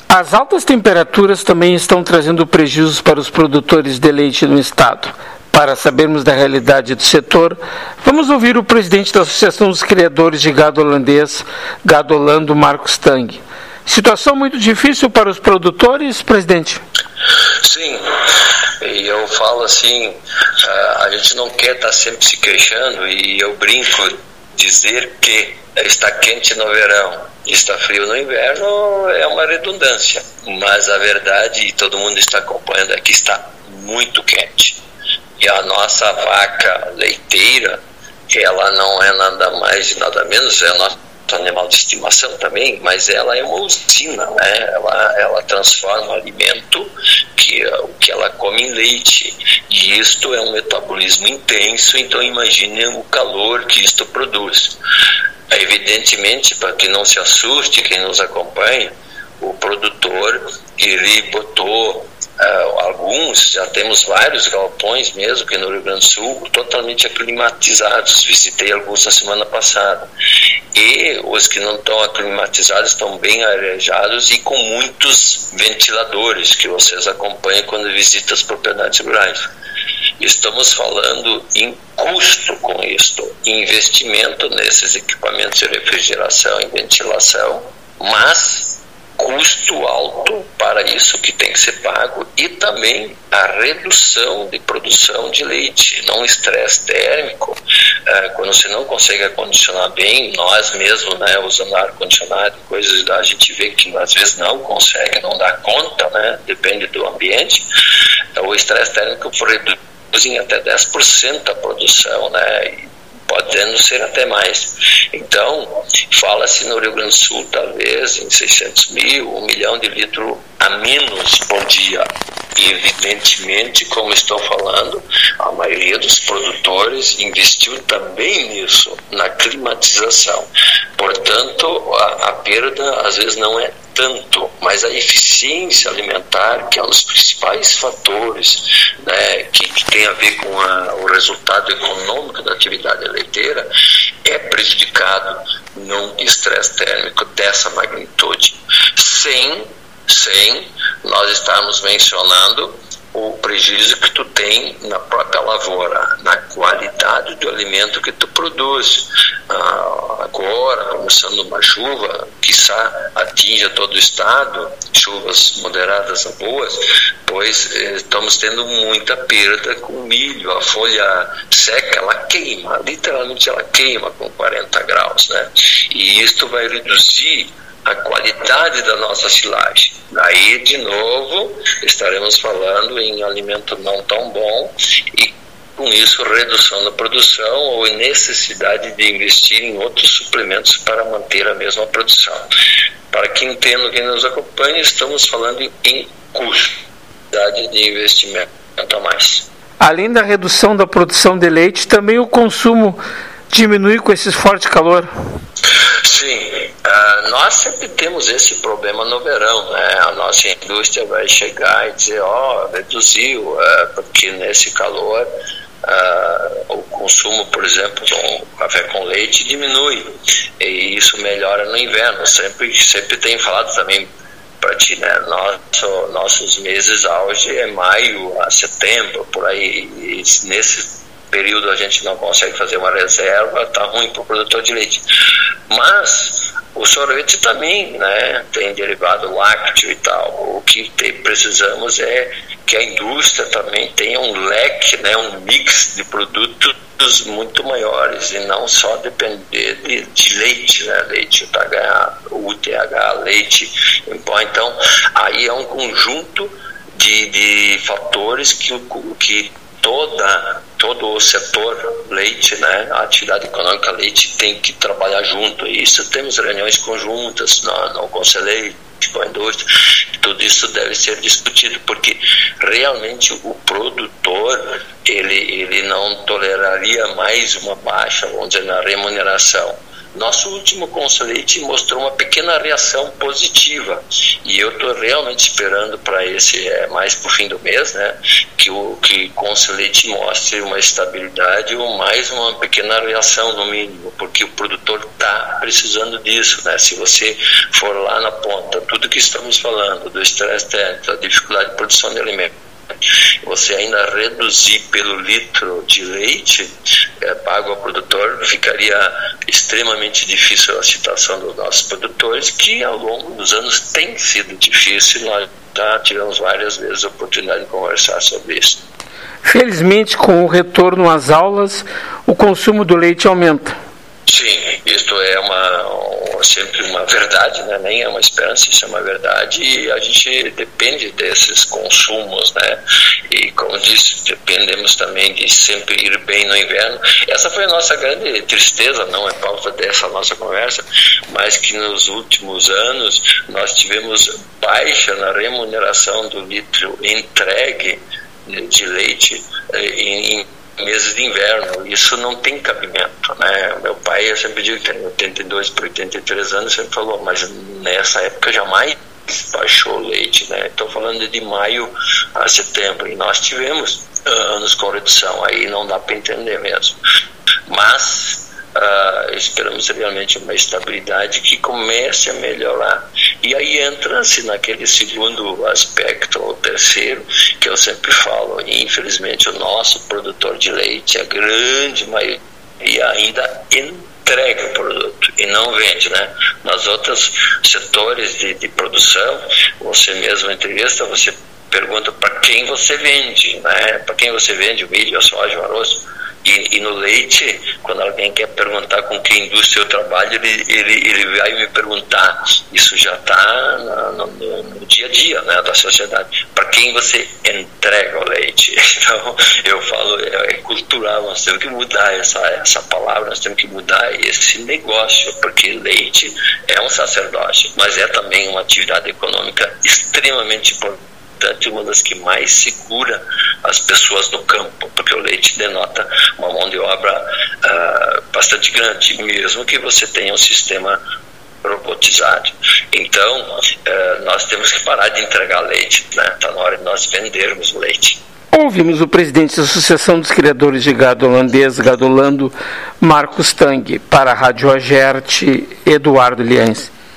As altas temperaturas também estão trazendo prejuízos para os produtores de leite no estado. Para sabermos da realidade do setor, vamos ouvir o presidente da Associação dos Criadores de Gado Holandês, Gado Holando, Marcos Tang. Situação muito difícil para os produtores, presidente? Sim, e eu falo assim, a gente não quer estar sempre se queixando, e eu brinco dizer que está quente no verão, está frio no inverno, é uma redundância, mas a verdade, e todo mundo está acompanhando, é que está muito quente. E a nossa vaca leiteira, ela não é nada mais e nada menos, é nosso animal de estimação também, mas ela é uma usina, né? Ela transforma o alimento, o que ela come em leite, e isto é um metabolismo intenso, então imagine o calor que isto produz. Evidentemente, para que não se assuste quem nos acompanha, o produtor, ele botou alguns, já temos vários galpões mesmo, que no Rio Grande do Sul, totalmente aclimatizados. Visitei alguns na semana passada. E os que não estão aclimatizados estão bem arejados e com muitos ventiladores, que vocês acompanham quando visitam as propriedades rurais. Estamos falando em custo com isto, investimento nesses equipamentos de refrigeração e ventilação, mas custo alto para isso que tem que ser pago, e também a redução de produção de leite, não estresse térmico, quando você não consegue acondicionar bem, nós mesmos, né, usando ar-condicionado, coisas, a gente vê que às vezes não consegue, não dá conta, né, depende do ambiente, então o estresse térmico reduz em até 10% a produção, né, podendo ser até mais. Então, fala-se no Rio Grande do Sul, talvez, em 600 mil, 1 milhão de litros a menos por dia. E, evidentemente, como estou falando, a maioria dos produtores investiu também nisso, na climatização. Portanto, a perda, às vezes, não é tanto, mas a eficiência alimentar, que é um dos principais fatores, né, que tem a ver com o resultado econômico da atividade leiteira, é prejudicado num estresse térmico dessa magnitude, sem nós estarmos mencionando o prejuízo que tu tem na própria lavoura, na qualidade do alimento que tu produz. Agora, começando uma chuva, quiçá atinja todo o estado, chuvas moderadas a boas, pois estamos tendo muita perda com milho. A folha seca, ela queima, literalmente ela queima com 40 graus, né? E isto vai reduzir a qualidade da nossa silagem. Daí, de novo, estaremos falando em alimento não tão bom e, com isso, redução da produção ou necessidade de investir em outros suplementos para manter a mesma produção. Para que entenda, quem nos acompanha, estamos falando em custo de investimento a mais. Além da redução da produção de leite, também o consumo diminui com esse forte calor? Sim, nós sempre temos esse problema no verão, né? A nossa indústria vai chegar e dizer, reduziu, porque nesse calor o consumo, por exemplo, do café com leite diminui, e isso melhora no inverno. Sempre tenho falado também para ti, né? Nossos meses auge é maio a setembro, por aí, e nesse período a gente não consegue fazer uma reserva, está ruim para o produtor de leite. Mas o sorvete também, né, tem derivado lácteo e tal. O que precisamos é que a indústria também tenha um leque, né, um mix de produtos muito maiores, e não só depender de leite, né, leite UTH, leite em pó. Então, aí é um conjunto de fatores que todo o setor leite, né, a atividade econômica leite tem que trabalhar junto. E isso temos reuniões conjuntas no Conselho, com a indústria. Tudo isso deve ser discutido, porque realmente o produtor ele não toleraria mais uma baixa, vamos dizer, na remuneração. Nosso último Conselheite mostrou uma pequena reação positiva, e eu estou realmente esperando para esse, mais para o fim do mês, né, que o Conselheite mostre uma estabilidade ou mais uma pequena reação no mínimo, porque o produtor está precisando disso, né? Se você for lá na ponta, tudo que estamos falando do estresse técnico, da dificuldade de produção de alimentos, você ainda reduzir pelo litro de leite pago ao produtor, ficaria extremamente difícil a situação dos nossos produtores, que ao longo dos anos tem sido difícil. Nós já tivemos várias vezes a oportunidade de conversar sobre isso. Felizmente, com o retorno às aulas, o consumo do leite aumenta. Sim, isto é sempre uma verdade, né? Nem é uma esperança, isso é uma verdade, e a gente depende desses consumos, né? E como disse, dependemos também de sempre ir bem no inverno. Essa foi a nossa grande tristeza, não é pauta dessa nossa conversa, mas que nos últimos anos nós tivemos baixa na remuneração do litro entregue de leite em meses de inverno. Isso não tem cabimento, né? Meu pai, eu sempre digo que tem 82 para 83 anos, sempre falou, mas nessa época jamais baixou o leite, né? Estou falando de maio a setembro, e nós tivemos anos com redução, aí não dá para entender mesmo, mas esperamos realmente uma estabilidade que comece a melhorar. E aí entra-se naquele segundo aspecto, ou terceiro, que eu sempre falo, infelizmente o nosso produtor de leite, a grande maioria ainda entrega o produto e não vende, né? Nos outros setores de produção, você mesmo entrevista, você pergunta para quem você vende, né? Para quem você vende o milho, a soja, o arroz. E no leite, quando alguém quer perguntar com que indústria eu trabalho, ele vai me perguntar. Isso já está no dia a dia, né, da sociedade. Para quem você entrega o leite? Então, eu falo, é cultural, nós temos que mudar essa palavra, nós temos que mudar esse negócio, porque leite é um sacerdócio, mas é também uma atividade econômica extremamente importante, uma das que mais segura as pessoas no campo, porque o leite denota uma mão de obra bastante grande, mesmo que você tenha um sistema robotizado. Então, nós temos que parar de entregar leite, né? Está na hora de nós vendermos o leite. Ouvimos o presidente da Associação dos Criadores de Gado Holandês, Gadolando, Marcos Tang, para a Rádio Agerte, Eduardo Liense.